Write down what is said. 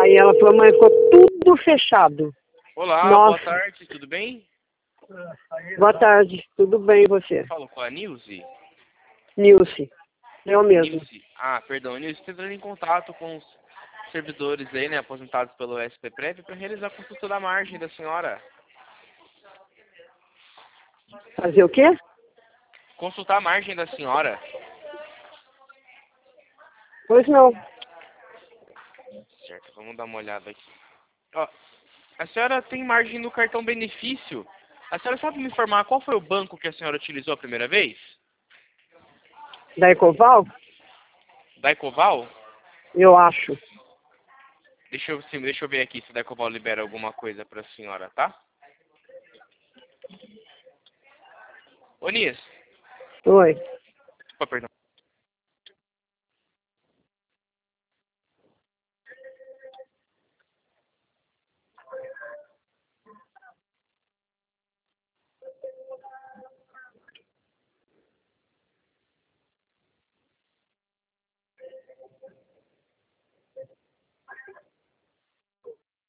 Aí ela falou, mãe, ficou tudo fechado. Olá, Nossa. boa tarde, tudo bem? Boa tarde, tudo bem e você? Falo com a Nilce. Nilce, eu mesmo. Nilce. Ah, perdão, Nilce, estou entrando em contato com os servidores aí, né, aposentados pelo SPPREV para realizar a consulta da margem da senhora. Fazer o quê? Consultar a margem da senhora. Pois não. Certo, vamos dar uma olhada aqui. Ó, a senhora tem margem no cartão benefício. A senhora sabe me informar qual foi o banco que a senhora utilizou a primeira vez? Da Ecoval? Da Ecoval? Eu acho. Deixa eu ver aqui se a da Ecoval libera alguma coisa para a senhora, tá? Ô, Nis. Oi. Opa, perdão.